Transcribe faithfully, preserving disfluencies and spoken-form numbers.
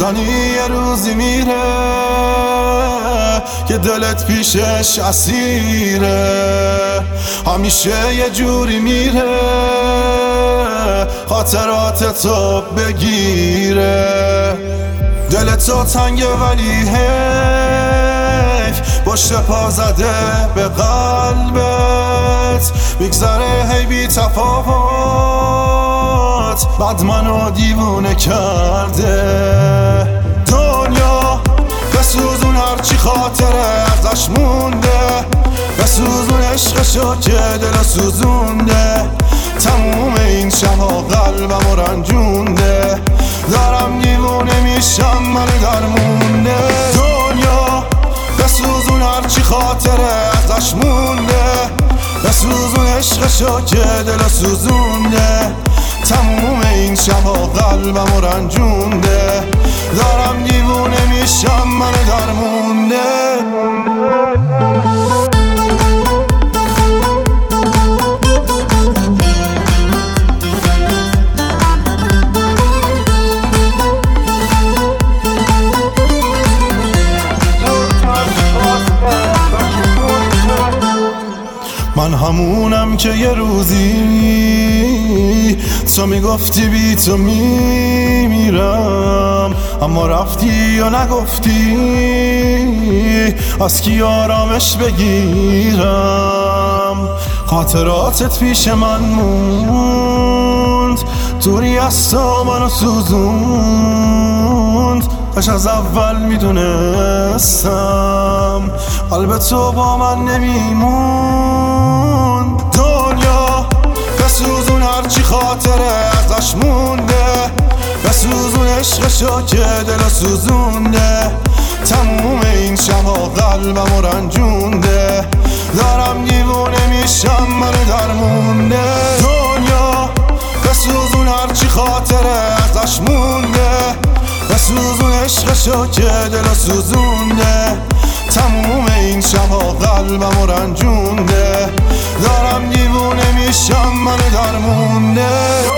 میدونی یه روزی میره که دلت پیشش اسیره، همیشه یه جوری میره خاطرات تو بگیره. دلتو تنگه ولی حیف پشت پا زده به قلبت، میگذره هی بی تفاوت بعد منو دیوونه کرده. دنیا بسوزون هرچی خاطره ازش مونده، بسوزون عشقشو که دل سوزونده، تموم این شبها قلبمو رنجونده، دارم دیوونه میشم من درمونده. دنیا بسوزون هرچی خاطره ازش مونده، بسوزون عشقشو که دل سوزونده، تموم این شبها قلبمو رنجونده، دارم دیوونه میشم من درمونده. من همونم که یه روزی تو میگفتی بی تو میمیرم، اما رفتی و نگفتی از کی آرامش بگیرم. خاطراتت پیش من موند، دوری از تو منو سوزوند، کاش از اول میدونستم قلب تو با من نمیموند. دنیا بسوزون هرچی خاطره ازش مونده، بسوزون عشقشو که دل سوزونده، تموم این شبها قلبمو رنجونده، دارم دیوونه میشم من درمونده. دنیا بسوزون هرچی خاطره ازش مونده، بسوزون عشقشو که دل سوزونده، تموم این شبها قلبمو رنجونده، دارم دیوونه میشم من درمونده.